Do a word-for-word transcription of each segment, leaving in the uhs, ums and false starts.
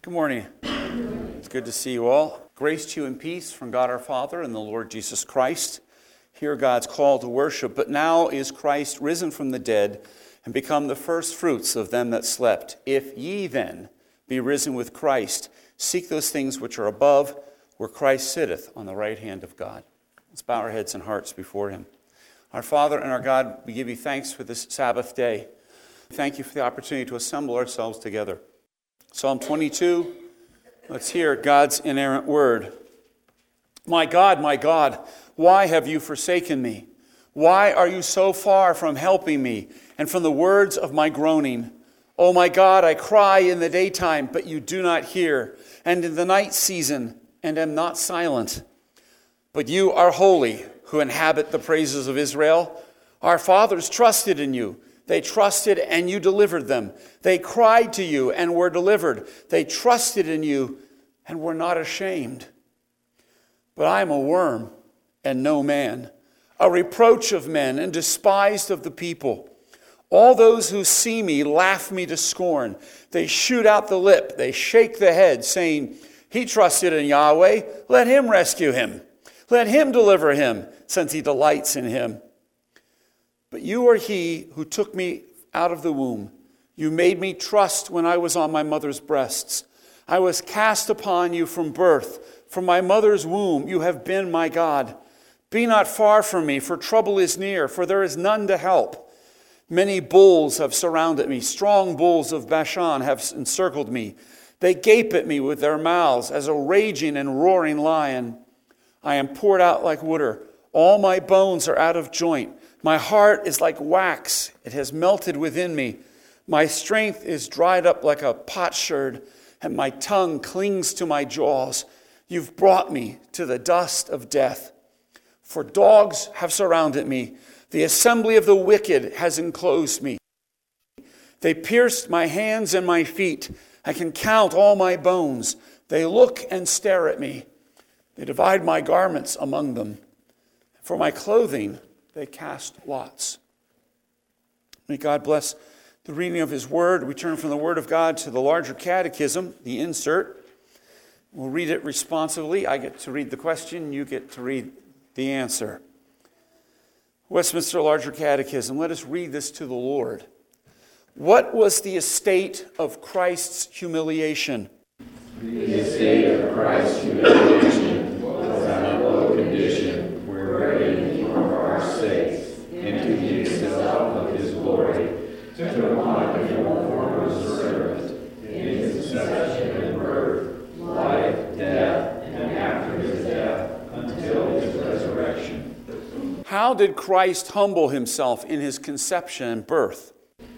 Good morning. It's good to see you all. Grace to you and peace from God our Father and the Lord Jesus Christ. Hear God's call to worship. But now is Christ risen from the dead and become the first fruits of them that slept. If ye then be risen with Christ, seek those things which are above, where Christ sitteth on the right hand of God. Let's bow our heads and hearts before him. Our Father and our God, we give you thanks for this Sabbath day. Thank you for the opportunity to assemble ourselves together. Psalm twenty-two, let's hear God's inerrant word. My God, my God, why have you forsaken me? Why are you so far from helping me and from the words of my groaning? O my God, I cry in the daytime, but you do not hear, and in the night season, and am not silent. But you are holy, who inhabit the praises of Israel. Our fathers trusted in you. They trusted and you delivered them. They cried to you and were delivered. They trusted in you and were not ashamed. But I am a worm and no man, a reproach of men and despised of the people. All those who see me laugh me to scorn. They shoot out the lip. They shake the head, saying, he trusted in Yahweh. Let him rescue him. Let him deliver him, since he delights in him. But you are he who took me out of the womb. You made me trust when I was on my mother's breasts. I was cast upon you from birth. From my mother's womb you have been my God. Be not far from me, for trouble is near, for there is none to help. Many bulls have surrounded me. Strong bulls of Bashan have encircled me. They gape at me with their mouths as a raging and roaring lion. I am poured out like water. All my bones are out of joint. My heart is like wax. It has melted within me. My strength is dried up like a potsherd, and my tongue clings to my jaws. You've brought me to the dust of death. For dogs have surrounded me. The assembly of the wicked has enclosed me. They pierced my hands and my feet. I can count all my bones. They look and stare at me. They divide my garments among them. For my clothing, they cast lots. May God bless the reading of his word. We turn from the word of God to the larger catechism, the insert. We'll read it responsively. I get to read the question. You get to read the answer. Westminster Larger Catechism. Let us read this to the Lord. What was the estate of Christ's humiliation? The estate of Christ's humiliation was a low condition, wherein he for our sakes, and to the exalt of his glory, took upon him the form of a servant, in his conception and birth, life, death, and after his death, until his resurrection. How did Christ humble himself in his conception and birth?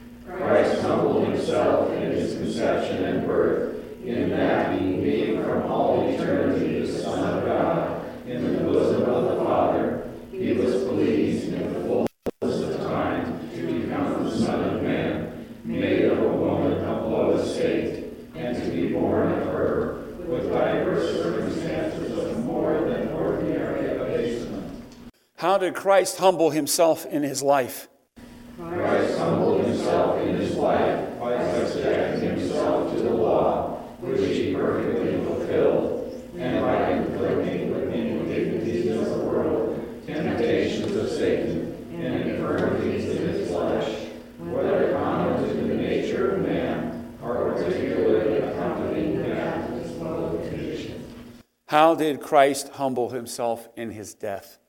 Christ humbled himself in his conception and birth, in that he, being from all eternity the Son of God, in the bosom of the Father, he was pleased in the fullness of time to become the Son of Man, made of a woman of low estate, and to be born of her, with diverse circumstances of more than ordinary abasement. How did Christ humble himself in his life? Christ humbled himself in his life by subjecting himself to the law, which he perfectly fulfilled, and by inflicting with indignities of the world, temptations of Satan, and infirmities in his flesh, whether common to the nature of man, or particularly accompanying that of his low condition. How did Christ humble himself in his death?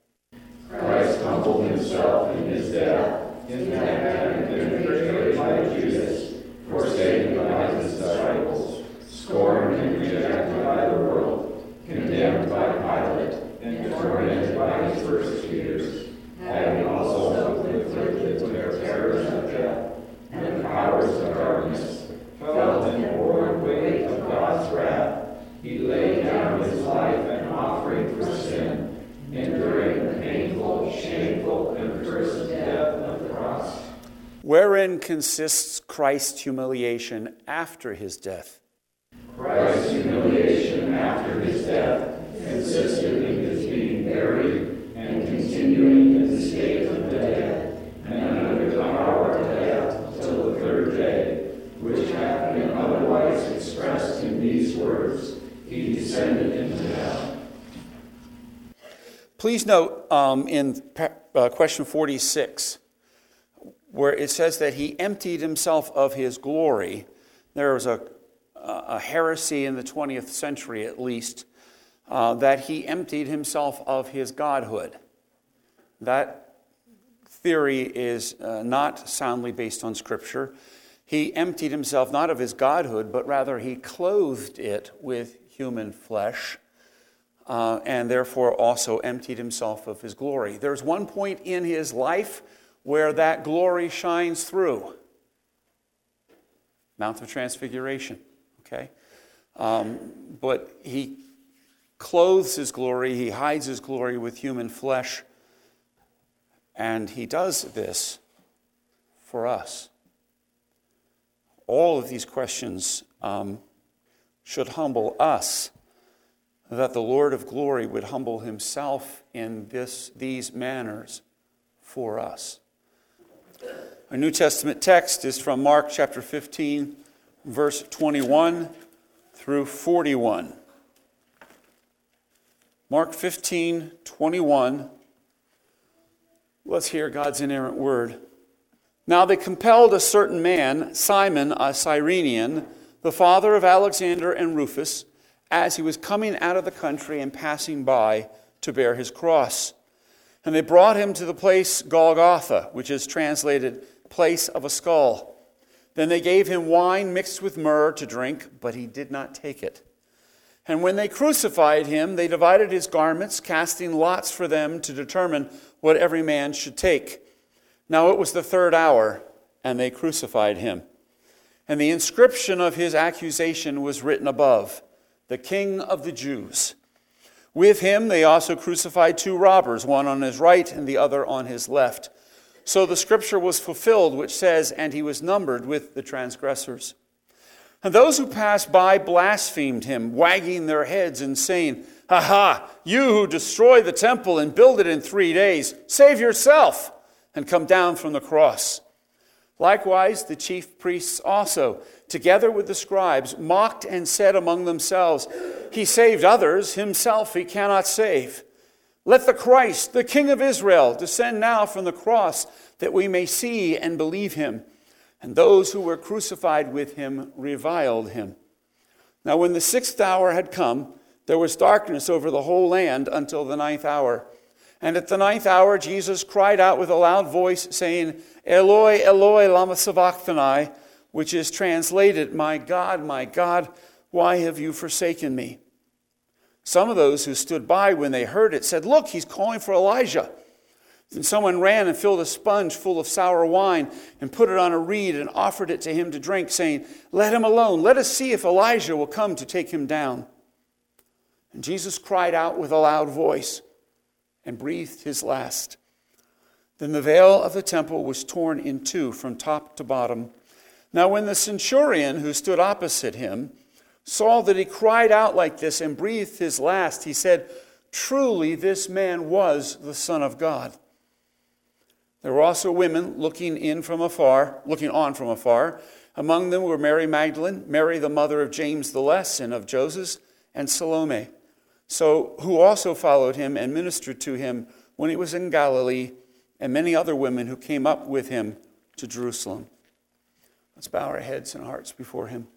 Christ humbled himself in his death, in that having been betrayed by Judas, forsaken by his disciples, scorned and rejected by the world, condemned by Pilate, and tormented by his persecutors, having also inflicted the terrors of death and the powers of darkness, felt and bore the weight of God's wrath, he laid down his life an offering for sin, enduring the painful, shameful, and cursed death of the cross. Wherein consists Christ's humiliation after his death? Christ's humiliation after his death consisted in his being buried and continuing in the state of the dead, and under the power of death till the third day, which hath been otherwise expressed in in these words, he descended into hell. Please note um, in uh, question forty-six, where it says that he emptied himself of his glory. There was a, a heresy in the twentieth century, at least, uh, that he emptied himself of his godhood. That theory is uh, not soundly based on Scripture. He emptied himself not of his godhood, but rather he clothed it with human flesh, uh, and therefore also emptied himself of his glory. There's one point in his life where that glory shines through. Mount of Transfiguration, okay? Um, but he clothes his glory, he hides his glory with human flesh, and he does this for us. All of these questions um, should humble us, that the Lord of glory would humble himself in this these manners for us. Our New Testament text is from Mark chapter fifteen, verse twenty-one through forty-one. Mark fifteen, twenty-one. Let's hear God's inerrant word. Now they compelled a certain man, Simon, a Cyrenian, the father of Alexander and Rufus, as he was coming out of the country and passing by, to bear his cross. And they brought him to the place Golgotha, which is translated place of a skull. Then they gave him wine mixed with myrrh to drink, but he did not take it. And when they crucified him, they divided his garments, casting lots for them to determine what every man should take. Now it was the third hour, and they crucified him. And the inscription of his accusation was written above, the King of the Jews. With him they also crucified two robbers, one on his right and the other on his left. So the scripture was fulfilled, which says, and he was numbered with the transgressors. And those who passed by blasphemed him, wagging their heads and saying, "Aha, you who destroy the temple and build it in three days, save yourself and come down from the cross." Likewise, the chief priests also, together with the scribes, mocked and said among themselves, "He saved others, himself he cannot save. Let the Christ, the King of Israel, descend now from the cross, that we may see and believe him." And those who were crucified with him reviled him. Now when the sixth hour had come, there was darkness over the whole land until the ninth hour. And at the ninth hour Jesus cried out with a loud voice, saying, "Eloi, Eloi, lama sabachthani," which is translated, "My God, my God, why have you forsaken me?" Some of those who stood by when they heard it said, "Look, he's calling for Elijah." Then someone ran and filled a sponge full of sour wine and put it on a reed and offered it to him to drink, saying, "Let him alone. Let us see if Elijah will come to take him down." And Jesus cried out with a loud voice and breathed his last. Then the veil of the temple was torn in two from top to bottom. Now when the centurion who stood opposite him saw that he cried out like this and breathed his last, he said, "Truly this man was the Son of God." There were also women looking in from afar, looking on from afar. Among them were Mary Magdalene, Mary the mother of James the Less and of Joses, and Salome, so who also followed him and ministered to him when he was in Galilee, and many other women who came up with him to Jerusalem. Let's bow our heads and hearts before him.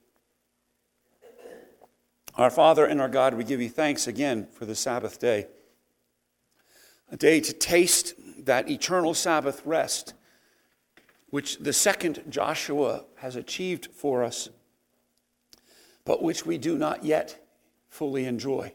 Our Father and our God, we give you thanks again for the Sabbath day, a day to taste that eternal Sabbath rest, which the second Joshua has achieved for us, but which we do not yet fully enjoy.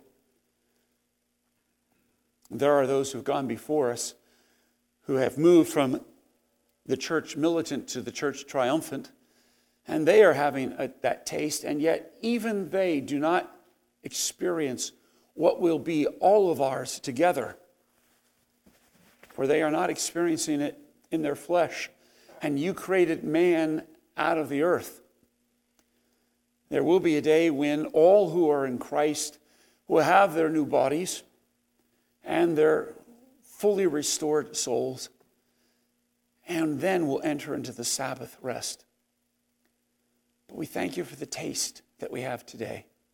There are those who've gone before us who have moved from the church militant to the church triumphant, and they are having a, that taste, and yet even they do not experience what will be all of ours together, for they are not experiencing it in their flesh, and you created man out of the earth. There will be a day when all who are in Christ will have their new bodies and their fully restored souls, and then we'll enter into the Sabbath rest. But we thank you for the taste that we have today.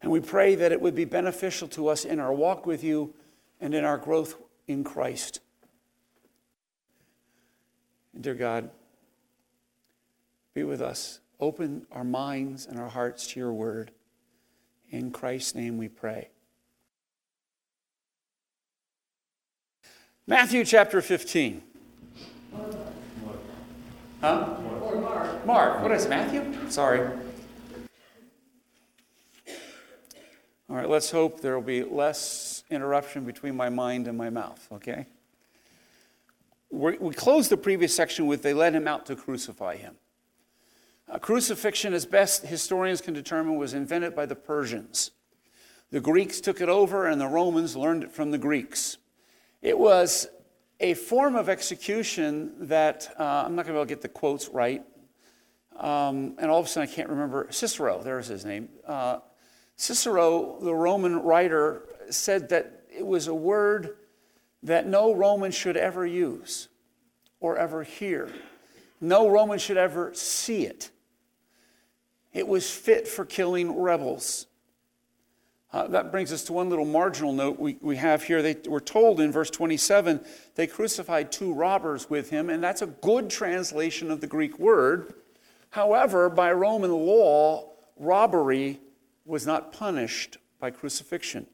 And we pray that it would be beneficial to us in our walk with you and in our growth in Christ. Dear God, be with us. Open our minds and our hearts to your word. In Christ's name we pray. Matthew chapter fifteen. Huh? Or Mark. Mark. What is it, Matthew? Sorry. All right, let's hope there will be less interruption between my mind and my mouth, okay? We're, we closed the previous section with, they led him out to crucify him. Uh, crucifixion, as best historians can determine, was invented by the Persians. The Greeks took it over, and the Romans learned it from the Greeks. It was a form of execution that, uh, I'm not going to be able to get the quotes right, um, and all of a sudden I can't remember, Cicero, there's his name. Uh, Cicero, the Roman writer, said that it was a word that no Roman should ever use or ever hear. No Roman should ever see it. It was fit for killing rebels. Uh, that brings us to one little marginal note we, we have here. They were told in verse twenty-seven, they crucified two robbers with him, and that's a good translation of the Greek word. However, by Roman law, robbery was not punished by crucifixion.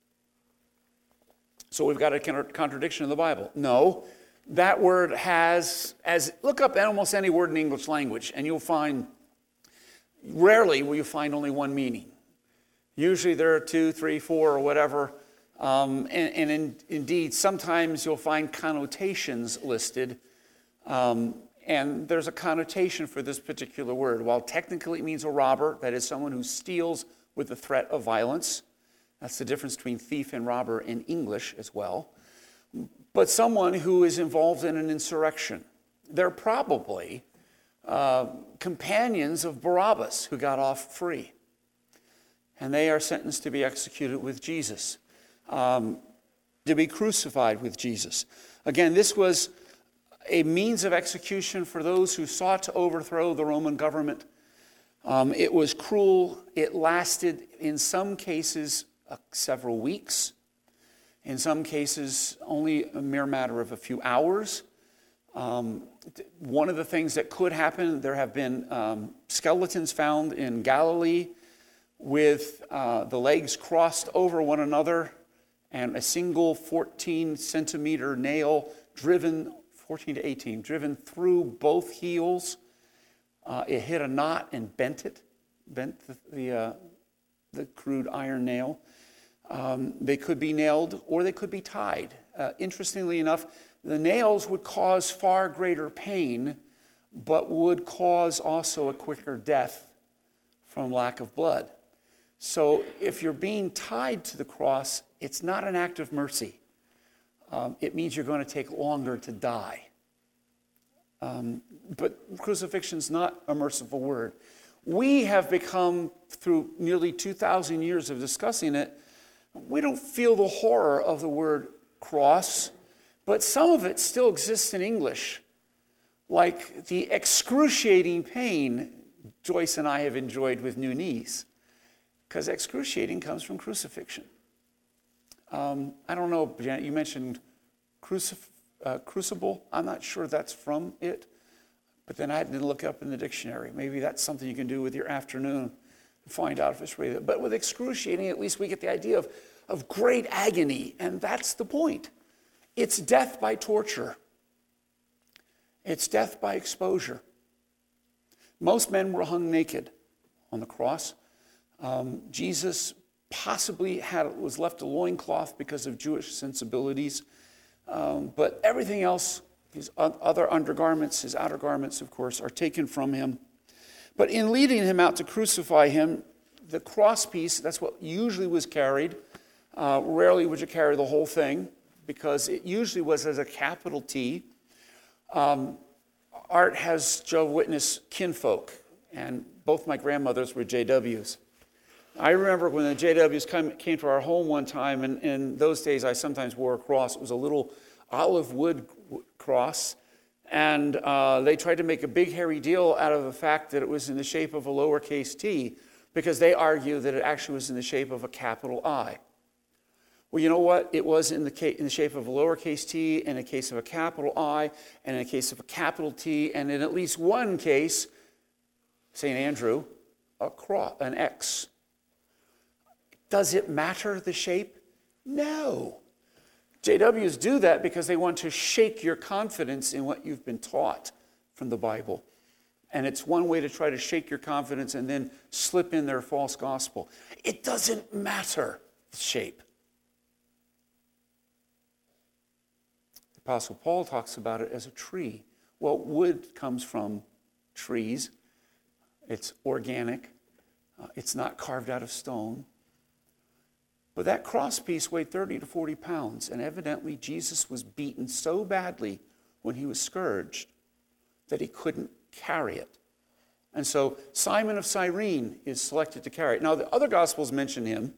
So we've got a contradiction in the Bible. No, that word has, as look up almost any word in the English language, and you'll find, rarely will you find only one meaning. Usually there are two, three, four, or whatever. Um, and and in, indeed, sometimes you'll find connotations listed. Um, and there's a connotation for this particular word. While technically it means a robber, that is someone who steals with the threat of violence. That's the difference between thief and robber in English as well. But someone who is involved in an insurrection. They're probably uh, companions of Barabbas who got off free. And they are sentenced to be executed with Jesus, um, to be crucified with Jesus. Again, this was a means of execution for those who sought to overthrow the Roman government. Um, it was cruel. It lasted, in some cases, uh, several weeks. In some cases, only a mere matter of a few hours. Um, one of the things that could happen, there have been um, skeletons found in Galilee with uh, the legs crossed over one another and a single fourteen centimeter nail driven, fourteen to eighteen, driven through both heels. Uh, it hit a knot and bent it, bent the, the, uh, the crude iron nail. Um, they could be nailed or they could be tied. Uh, interestingly enough, the nails would cause far greater pain, but would cause also a quicker death from lack of blood. So if you're being tied to the cross, it's not an act of mercy. Um, it means you're going to take longer to die. Um, but crucifixion is not a merciful word. We have become, through nearly two thousand years of discussing it, we don't feel the horror of the word cross, but some of it still exists in English, like the excruciating pain Joyce and I have enjoyed with new knees, because excruciating comes from crucifixion. Um, I don't know, Janet, you mentioned crucif- uh, crucible. I'm not sure that's from it, but then I had to look up in the dictionary. Maybe that's something you can do with your afternoon to find out if it's really. But with excruciating, at least we get the idea of, of great agony, and that's the point. It's death by torture. It's death by exposure. Most men were hung naked on the cross. Um, Jesus possibly had was left a loincloth because of Jewish sensibilities, um, but everything else, his other undergarments, his outer garments, of course, are taken from him. But in leading him out to crucify him, the cross piece, that's what usually was carried. Uh, rarely would you carry the whole thing, because it usually was as a capital T. Um, Art has Jehovah's Witness kinfolk, and both my grandmothers were J Ws. I remember when the J Ws come, came to our home one time, and in those days I sometimes wore a cross. It was a little olive wood cross, and uh, they tried to make a big hairy deal out of the fact that it was in the shape of a lowercase t. because they argue that it actually was in the shape of a capital I. Well, you know what? It was in the, ca- in the shape of a lowercase t, in a case of a capital I, and in a case of a capital T, and in at least one case, Saint Andrew, a cross, an X. Does it matter the shape? No. J Ws do that because they want to shake your confidence in what you've been taught from the Bible. And it's one way to try to shake your confidence and then slip in their false gospel. It doesn't matter the shape. The Apostle Paul talks about it as a tree. Well, wood comes from trees. It's organic. Uh, it's not carved out of stone. But that cross piece weighed thirty to forty pounds, and evidently Jesus was beaten so badly when he was scourged that he couldn't carry it. And so Simon of Cyrene is selected to carry it. Now, the other Gospels mention him,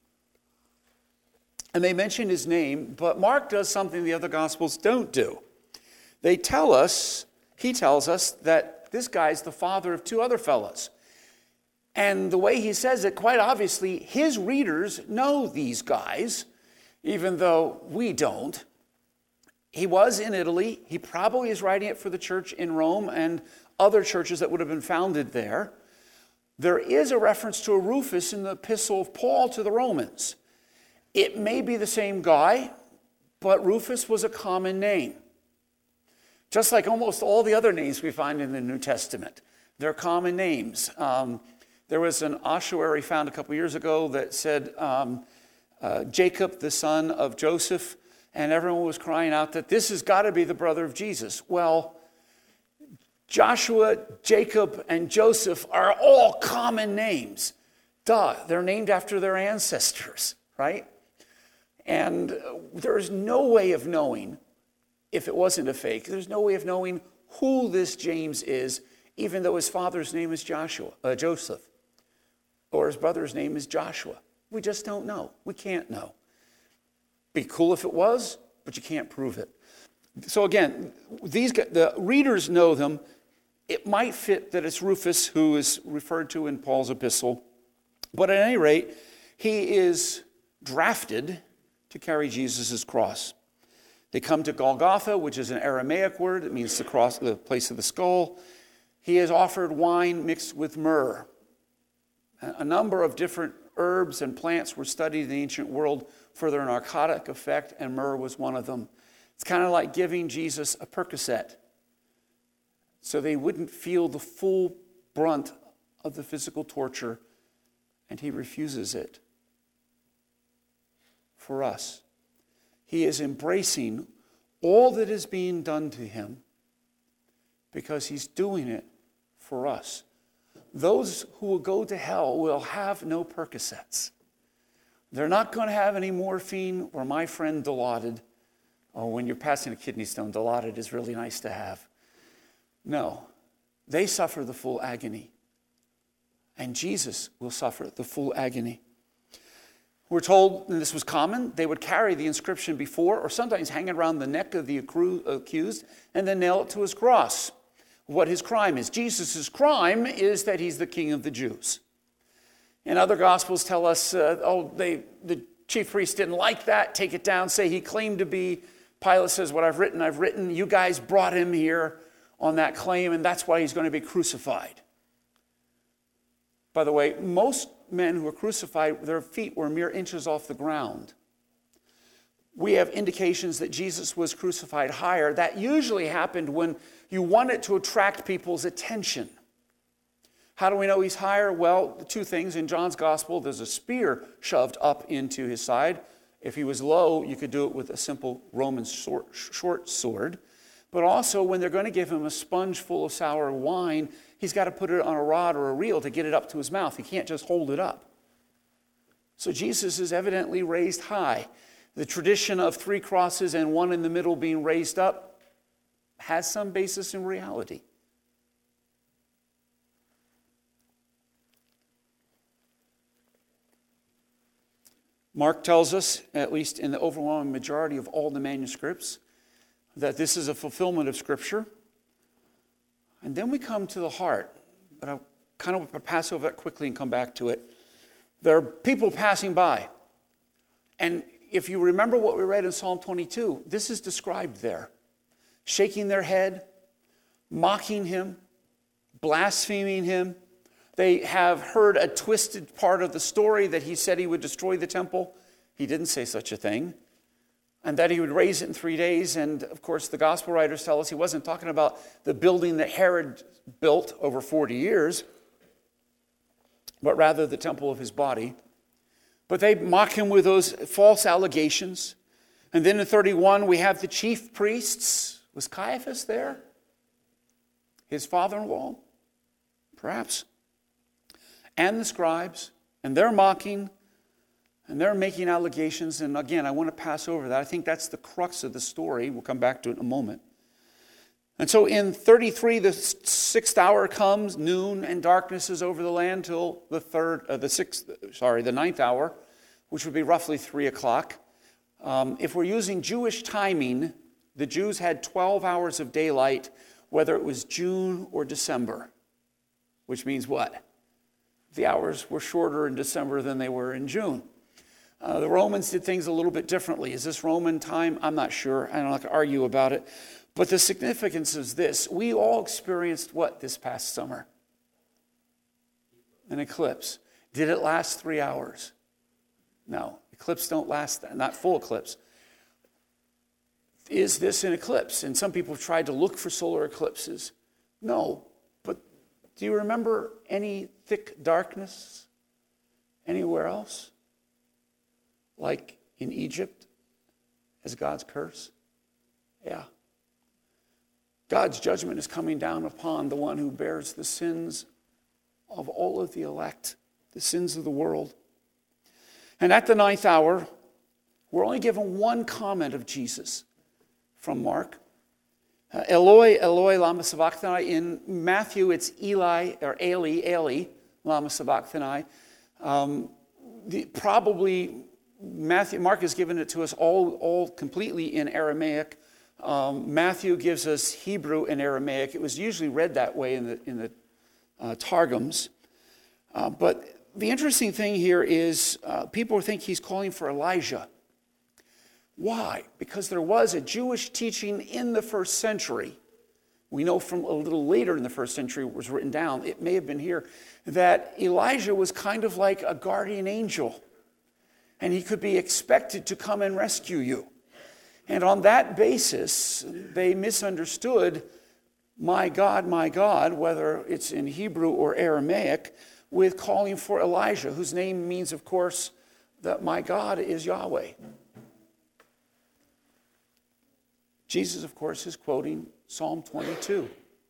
and they mention his name, but Mark does something the other Gospels don't do. They tell us, he tells us, that this guy's the father of two other fellows. And the way he says it, quite obviously, his readers know these guys, even though we don't. He was in Italy. He probably is writing it for the church in Rome and other churches that would have been founded there. There is a reference to a Rufus in the epistle of Paul to the Romans. It may be the same guy, but Rufus was a common name. Just like almost all the other names we find in the New Testament. They're common names. Um, There was an ossuary found a couple years ago that said um, uh, Jacob, the son of Joseph, and everyone was crying out that this has got to be the brother of Jesus. Well, Joshua, Jacob, and Joseph are all common names. Duh, they're named after their ancestors, right? And there's no way of knowing, if it wasn't a fake, there's no way of knowing who this James is, even though his father's name is Joshua, uh, Joseph. Or his brother's name is Joshua. We just don't know. We can't know. Be cool if it was, but you can't prove it. So again, these guys, the readers know them. It might fit that it's Rufus who is referred to in Paul's epistle. But at any rate, he is drafted to carry Jesus' cross. They come to Golgotha, which is an Aramaic word. It means the cross, the place of the skull. He is offered wine mixed with myrrh. A number of different herbs and plants were studied in the ancient world for their narcotic effect, and myrrh was one of them. It's kind of like giving Jesus a Percocet, so they wouldn't feel the full brunt of the physical torture, and he refuses it for us. He is embracing all that is being done to him because he's doing it for us. Those who will go to hell will have no Percocets. They're not going to have any morphine or my friend Dilaudid. Oh, when you're passing a kidney stone, Dilaudid is really nice to have. No, they suffer the full agony. And Jesus will suffer the full agony. We're told, and this was common, they would carry the inscription before or sometimes hang it around the neck of the accused and then nail it to his cross. What his crime is. Jesus' crime is that he's the king of the Jews. And other Gospels tell us, uh, oh, they, the chief priests didn't like that, take it down, say he claimed to be. Pilate says, what I've written, I've written. You guys brought him here on that claim, and that's why he's going to be crucified. By the way, most men who were crucified, their feet were mere inches off the ground. We have indications that Jesus was crucified higher. That usually happened when you wanted to attract people's attention. How do we know he's higher? Well, two things. In John's gospel, there's a spear shoved up into his side. If he was low, you could do it with a simple Roman short, short sword. But also, when they're going to give him a sponge full of sour wine, he's got to put it on a rod or a reel to get it up to his mouth. He can't just hold it up. So Jesus is evidently raised high. The tradition of three crosses and one in the middle being raised up has some basis in reality. Mark tells us, at least in the overwhelming majority of all the manuscripts, that this is a fulfillment of Scripture. And then we come to the heart. But I kind of pass over that quickly and come back to it. There are people passing by. And if you remember what we read in Psalm twenty-two, this is described there. Shaking their head, mocking him, blaspheming him. They have heard a twisted part of the story that he said he would destroy the temple. He didn't say such a thing. And that he would raise it in three days. And of course, the gospel writers tell us he wasn't talking about the building that Herod built over forty years, but rather the temple of his body. But they mock him with those false allegations. And then in thirty-one, we have the chief priests. Was Caiaphas there? His father-in-law? Perhaps. And the scribes. And they're mocking. And they're making allegations. And again, I want to pass over that. I think that's the crux of the story. We'll come back to it in a moment. And so in thirty-three, the sixth hour comes, noon, and darkness is over the land till the third, uh, the sixth, sorry, the ninth hour, which would be roughly three o'clock. Um, if we're using Jewish timing, the Jews had twelve hours of daylight, whether it was June or December, which means what? The hours were shorter in December than they were in June. Uh, the Romans did things a little bit differently. Is this Roman time? I'm not sure. I don't like to argue about it. But the significance is this. We all experienced what this past summer? An eclipse. Did it last three hours? No. Eclipses don't last that. Not full eclipse. Is this an eclipse? And some people have tried to look for solar eclipses. No. But do you remember any thick darkness anywhere else? Like in Egypt as God's curse? Yeah. God's judgment is coming down upon the one who bears the sins of all of the elect, the sins of the world. And at the ninth hour, we're only given one comment of Jesus from Mark. Uh, Eloi, Eloi, lama sabachthani. In Matthew, it's Eli, or Eli, Eli, lama sabachthani. Um, the, probably Matthew, Mark has given it to us all, all completely in Aramaic. Um, Matthew gives us Hebrew and Aramaic. It was usually read that way in the in the uh, Targums. Uh, but the interesting thing here is uh, people think he's calling for Elijah. Why? Because there was a Jewish teaching in the first century. We know from a little later in the first century it was written down. It may have been here that Elijah was kind of like a guardian angel. And he could be expected to come and rescue you. And on that basis, they misunderstood my God, my God, whether it's in Hebrew or Aramaic, with calling for Elijah, whose name means, of course, that my God is Yahweh. Jesus, of course, is quoting Psalm twenty-two.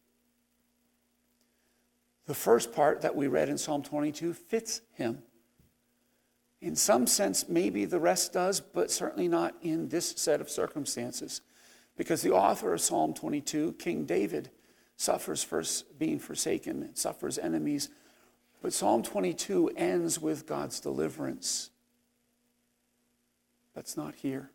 The first part that we read in Psalm twenty-two fits him. In some sense, maybe the rest does, but certainly not in this set of circumstances. Because the author of Psalm twenty-two, King David, suffers first being forsaken, suffers enemies. But Psalm twenty-two ends with God's deliverance. That's not here.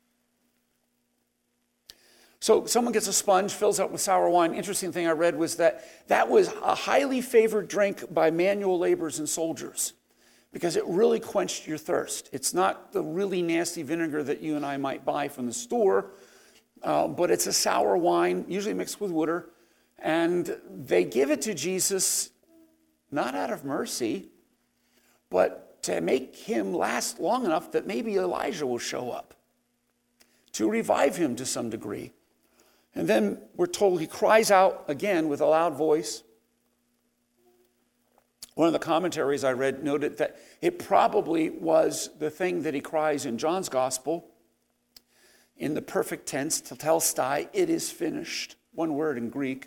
So someone gets a sponge, fills up with sour wine. Interesting thing I read was that that was a highly favored drink by manual laborers and soldiers, because it really quenched your thirst. It's not the really nasty vinegar that you and I might buy from the store, uh, but it's a sour wine, usually mixed with water, and they give it to Jesus not out of mercy, but to make him last long enough that maybe Elijah will show up, to revive him to some degree. And then we're told he cries out again with a loud voice. One of the commentaries I read noted that it probably was the thing that he cries in John's gospel in the perfect tense, tetelestai, it is finished. One word in Greek.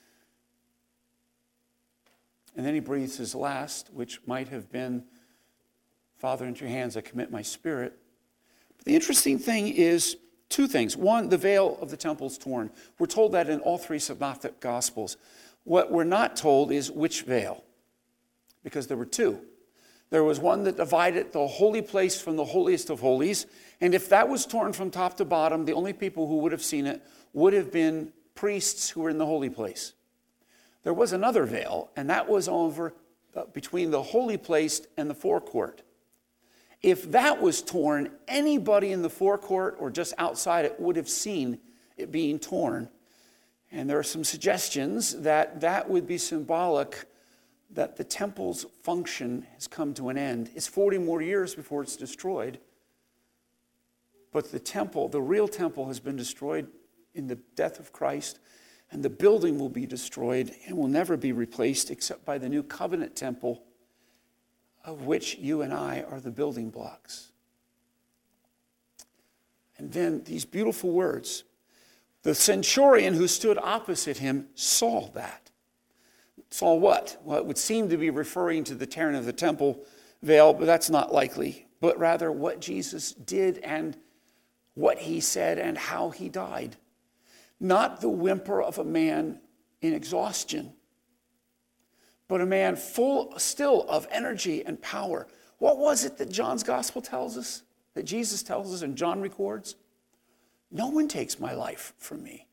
And then he breathes his last, which might have been, Father, into your hands I commit my spirit. But the interesting thing is two things. One, the veil of the temple is torn. We're told that in all three synoptic gospels. What we're not told is which veil, because there were two. There was one that divided the holy place from the holiest of holies, and if that was torn from top to bottom, the only people who would have seen it would have been priests who were in the holy place. there was another veil, and that was over uh, between the holy place and the forecourt. If that was torn, anybody in the forecourt or just outside it would have seen it being torn. And there are some suggestions that that would be symbolic that the temple's function has come to an end. It's forty more years before it's destroyed. But the temple, the real temple, has been destroyed in the death of Christ, and the building will be destroyed and will never be replaced except by the new covenant temple, of which you and I are the building blocks. And then these beautiful words. The centurion who stood opposite him saw that. Saw what? Well, it would seem to be referring to the tearing of the temple veil, but that's not likely. But rather what Jesus did and what he said and how he died. Not the whimper of a man in exhaustion, but a man full still of energy and power. What was it that John's gospel tells us, that Jesus tells us and John records? No one takes my life from me.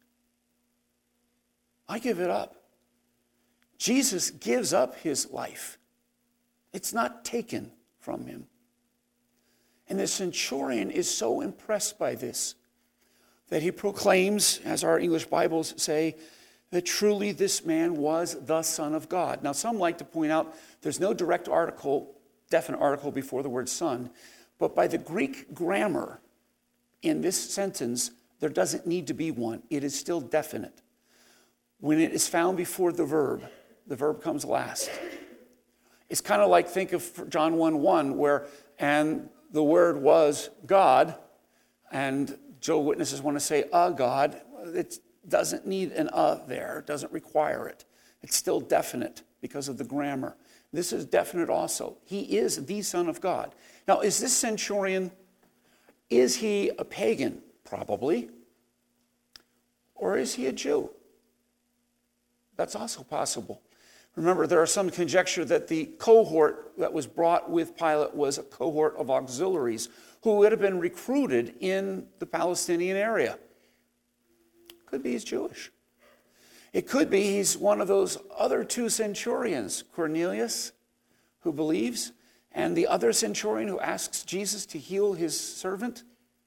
I give it up. Jesus gives up his life. It's not taken from him. And the centurion is so impressed by this that he proclaims, as our English Bibles say, that truly this man was the Son of God. Now, some like to point out there's no direct article, definite article before the word son, but by the Greek grammar in this sentence, there doesn't need to be one. It is still definite. When it is found before the verb, the verb comes last. It's kind of like, think of John one one, where, and the word was God, and Jehovah's Witnesses want to say a God. It doesn't need an a there. It doesn't require it. It's still definite because of the grammar. This is definite also. He is the Son of God. Now, is this centurion, is he a pagan? Probably. Or is he a Jew? That's also possible. Remember, there are some conjecture that the cohort that was brought with Pilate was a cohort of auxiliaries who would have been recruited in the Palestinian area. Could be he's Jewish. It could be he's one of those other two centurions, Cornelius, who believes, and the other centurion who asks Jesus to heal his servant.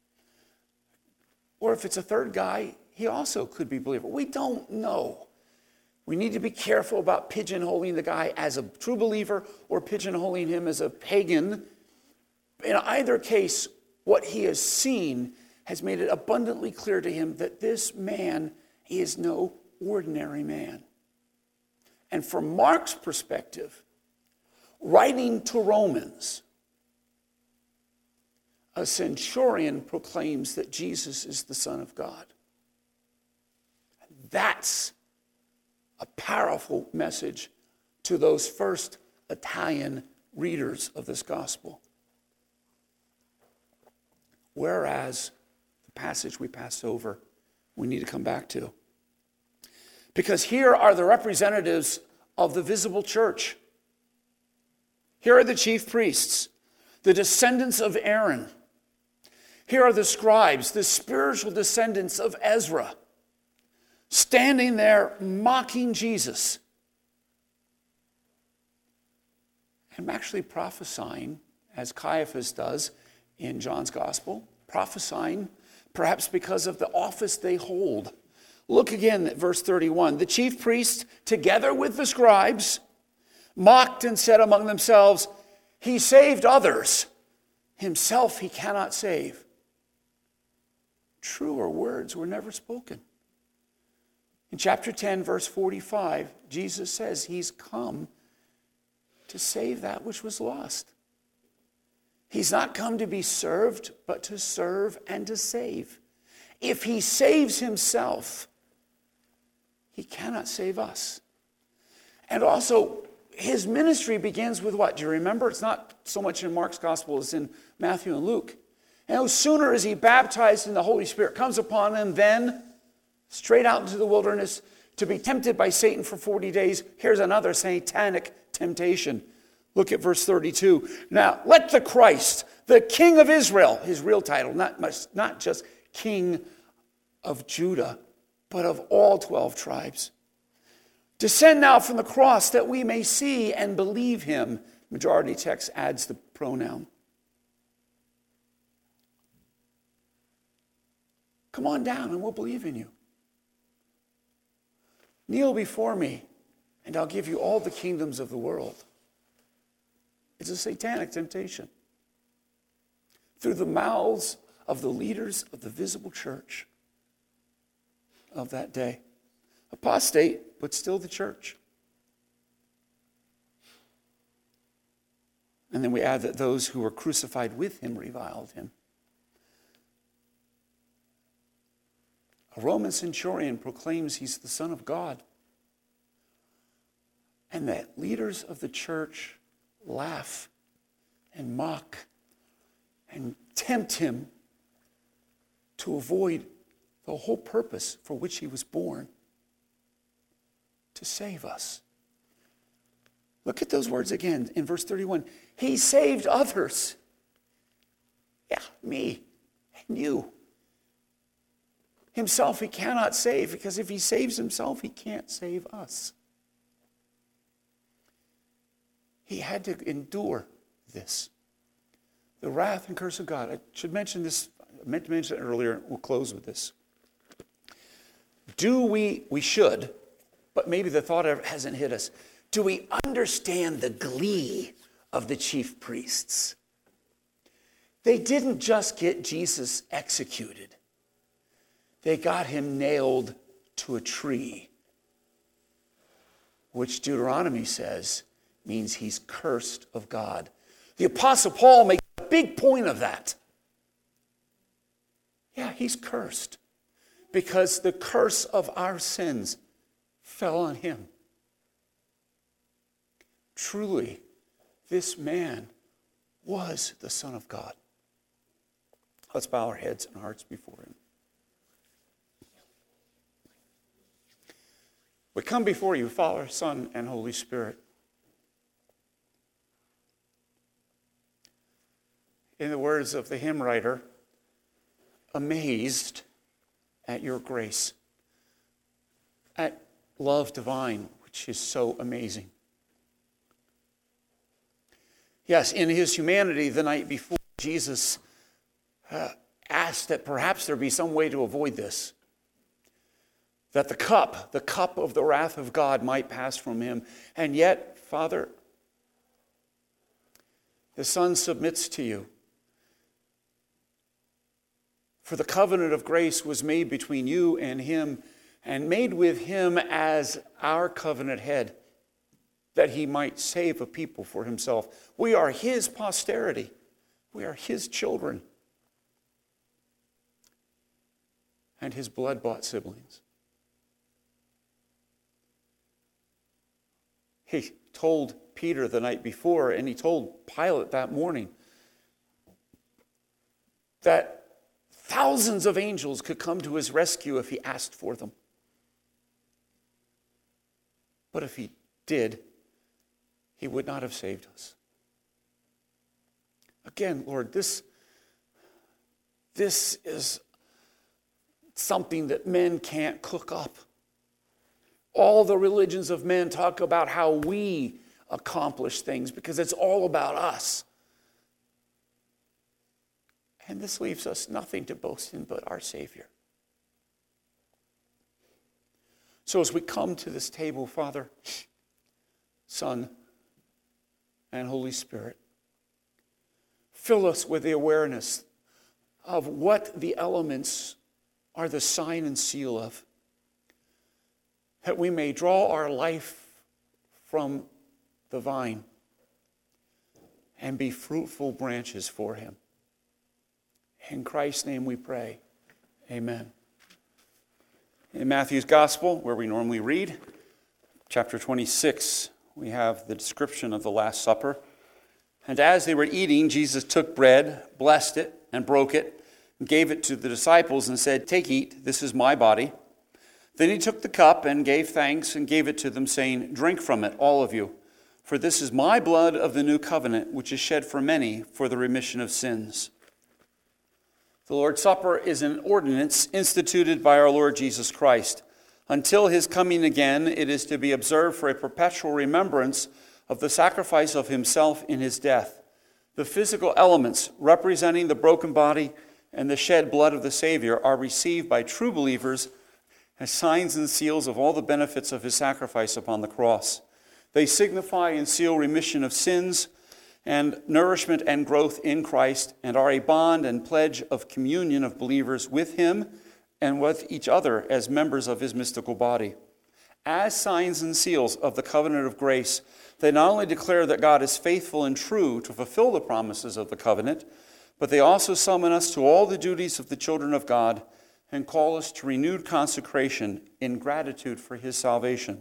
Or if it's a third guy, he also could be a believer. We don't know. We need to be careful about pigeonholing the guy as a true believer or pigeonholing him as a pagan. In either case, what he has seen has made it abundantly clear to him that this man is no ordinary man. And from Mark's perspective, writing to Romans, a centurion proclaims that Jesus is the Son of God. That's a powerful message to those first Italian readers of this gospel. Whereas the passage we passed over, we need to come back to. Because here are the representatives of the visible church. Here are the chief priests, the descendants of Aaron. Here are the scribes, the spiritual descendants of Ezra, standing there mocking Jesus. I'm actually prophesying, as Caiaphas does in John's gospel, prophesying perhaps because of the office they hold. Look again at verse thirty-one. The chief priests, together with the scribes, mocked and said among themselves, "He saved others. Himself he cannot save." Truer words were never spoken. In chapter ten, verse forty-five, Jesus says he's come to save that which was lost. He's not come to be served, but to serve and to save. If he saves himself, he cannot save us. And also, his ministry begins with what? Do you remember? It's not so much in Mark's gospel as in Matthew and Luke. And no sooner is he baptized and the Holy Spirit comes upon him, then straight out into the wilderness to be tempted by Satan for forty days. Here's another satanic temptation. Look at verse thirty-two. Now, let the Christ, the King of Israel, his real title, not, much, not just King of Judah, but of all twelve tribes, Descend now from the cross that we may see and believe him. Majority text adds the pronoun. Come on down and we'll believe in you. Kneel before me and I'll give you all the kingdoms of the world. It's a satanic temptation. Through the mouths of the leaders of the visible church of that day. Apostate, but still the church. And then we add that those who were crucified with him reviled him. A Roman centurion proclaims he's the Son of God. And that leaders of the church laugh and mock and tempt him to avoid the whole purpose for which he was born, to save us. Look at those words again in verse thirty-one. He saved others. Yeah, me and you. Himself he cannot save, because if he saves himself, he can't save us. He had to endure this. The wrath and curse of God. I should mention this, I meant to mention it earlier, we'll close with this. Do we, we should, but maybe the thought hasn't hit us. Do we understand the glee of the chief priests? They didn't just get Jesus executed. They got him nailed to a tree, which Deuteronomy says means he's cursed of God. The Apostle Paul makes a big point of that. Yeah, he's cursed because the curse of our sins fell on him. Truly, this man was the Son of God. Let's bow our heads and hearts before him. We come before you, Father, Son, and Holy Spirit. In the words of the hymn writer, amazed at your grace, at love divine, which is so amazing. Yes, in his humanity the night before, Jesus uh, asked that perhaps there be some way to avoid this. That the cup, the cup of the wrath of God might pass from him. And yet, Father, the Son submits to you. For the covenant of grace was made between you and him, and made with him as our covenant head, that he might save a people for himself. We are his posterity. We are his children. And his blood-bought siblings. He told Peter the night before, and he told Pilate that morning, that thousands of angels could come to his rescue if he asked for them. But if he did, he would not have saved us. Again, Lord, this, this is something that men can't cook up. All the religions of men talk about how we accomplish things because it's all about us. And this leaves us nothing to boast in but our Savior. So as we come to this table, Father, Son, and Holy Spirit, fill us with the awareness of what the elements are the sign and seal of, that we may draw our life from the vine and be fruitful branches for him. In Christ's name we pray. Amen. In Matthew's Gospel, where we normally read, chapter twenty-six, we have the description of the Last Supper. And as they were eating, Jesus took bread, blessed it, and broke it, and gave it to the disciples and said, "Take, eat, this is my body." Then he took the cup and gave thanks and gave it to them, saying, "Drink from it, all of you, for this is my blood of the new covenant, which is shed for many for the remission of sins." The Lord's Supper is an ordinance instituted by our Lord Jesus Christ, Until his coming again, it is to be observed for a perpetual remembrance of the sacrifice of himself in his death. The physical elements representing the broken body and the shed blood of the Savior are received by true believers as signs and seals of all the benefits of his sacrifice upon the cross. They signify and seal remission of sins and nourishment and growth in Christ, and are a bond and pledge of communion of believers with him and with each other as members of his mystical body. As signs and seals of the covenant of grace, they not only declare that God is faithful and true to fulfill the promises of the covenant, but they also summon us to all the duties of the children of God and call us to renewed consecration in gratitude for his salvation.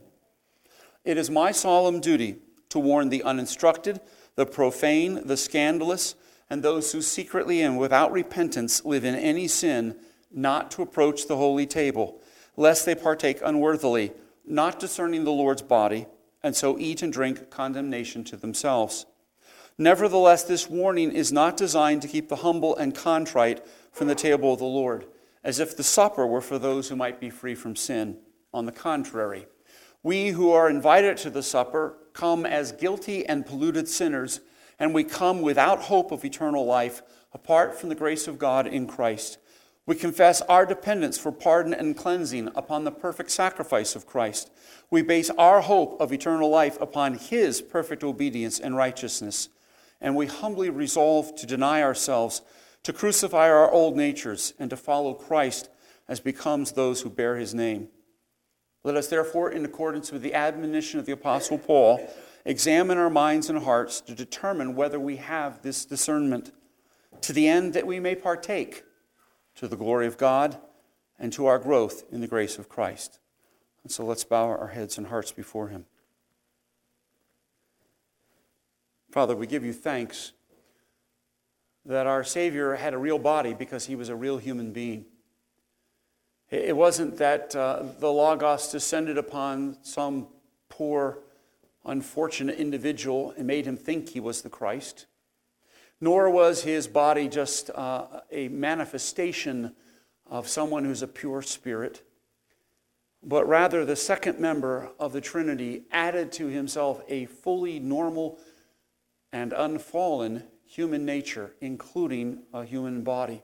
It is my solemn duty to warn the uninstructed, the profane, the scandalous, and those who secretly and without repentance live in any sin, not to approach the holy table, lest they partake unworthily, not discerning the Lord's body, and so eat and drink condemnation to themselves. Nevertheless, this warning is not designed to keep the humble and contrite from the table of the Lord, as if the supper were for those who might be free from sin. On the contrary, we who are invited to the supper come as guilty and polluted sinners, and we come without hope of eternal life, apart from the grace of God in Christ. We confess our dependence for pardon and cleansing upon the perfect sacrifice of Christ. We base our hope of eternal life upon his perfect obedience and righteousness. And we humbly resolve to deny ourselves, to crucify our old natures, and to follow Christ as becomes those who bear his name. Let us therefore, in accordance with the admonition of the Apostle Paul, examine our minds and hearts to determine whether we have this discernment, to the end that we may partake to the glory of God and to our growth in the grace of Christ. And so let's bow our heads and hearts before him. Father, we give you thanks that our Savior had a real body because he was a real human being. It wasn't that uh, the Logos descended upon some poor, unfortunate individual and made him think he was the Christ. Nor was his body just uh, a manifestation of someone who's a pure spirit, but rather the second member of the Trinity added to himself a fully normal and unfallen human nature, including a human body.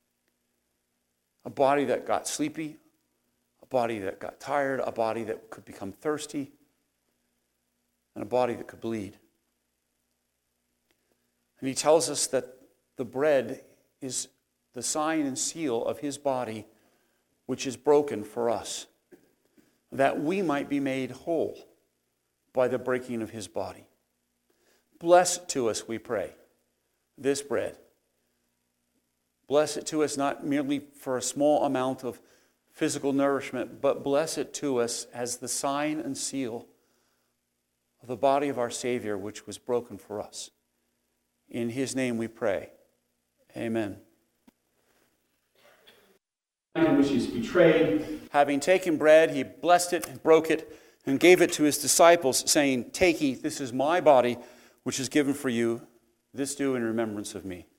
A body that got sleepy, a body that got tired, a body that could become thirsty, and a body that could bleed. And he tells us that the bread is the sign and seal of his body, which is broken for us, that we might be made whole by the breaking of his body. Bless to us, we pray, this bread. Bless it to us not merely for a small amount of physical nourishment, but bless it to us as the sign and seal of the body of our Savior, which was broken for us. In his name we pray. Amen. In which he was betrayed, having taken bread, he blessed it, broke it, and gave it to his disciples, saying, "Take, eat, this is my body, which is given for you. This do in remembrance of me."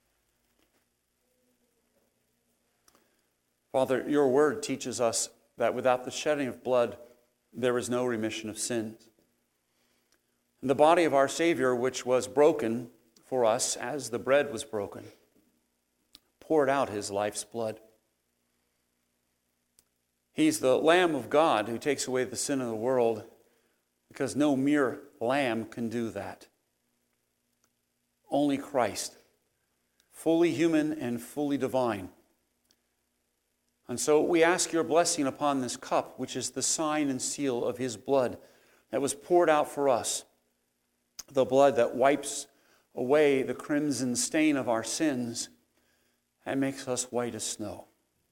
Father, your word teaches us that without the shedding of blood, there is no remission of sins. And the body of our Savior, which was broken for us as the bread was broken, poured out his life's blood. He's the Lamb of God who takes away the sin of the world, because no mere lamb can do that. Only Christ, fully human and fully divine. And so we ask your blessing upon this cup, which is the sign and seal of his blood that was poured out for us, the blood that wipes away the crimson stain of our sins and makes us white as snow.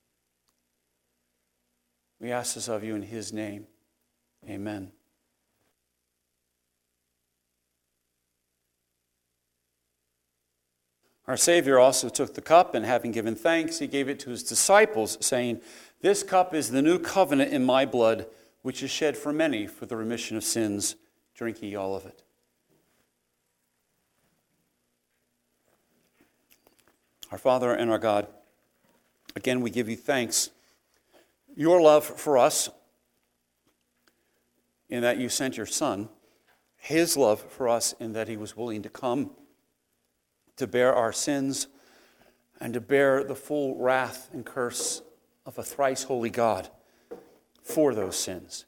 We ask this of you in his name. Amen. Our Savior also took the cup, and having given thanks, he gave it to his disciples, saying, "This cup is the new covenant in my blood, which is shed for many for the remission of sins. Drink ye all of it." Our Father and our God, again we give you thanks. Your love for us in that you sent your Son, his love for us in that he was willing to come to bear our sins and to bear the full wrath and curse of a thrice holy God for those sins.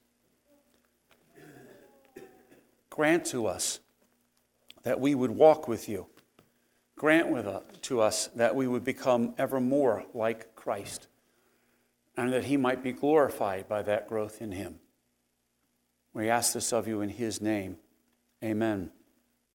Grant to us that we would walk with you. Grant with us, to us that we would become ever more like Christ, and that he might be glorified by that growth in him. We ask this of you in his name. Amen.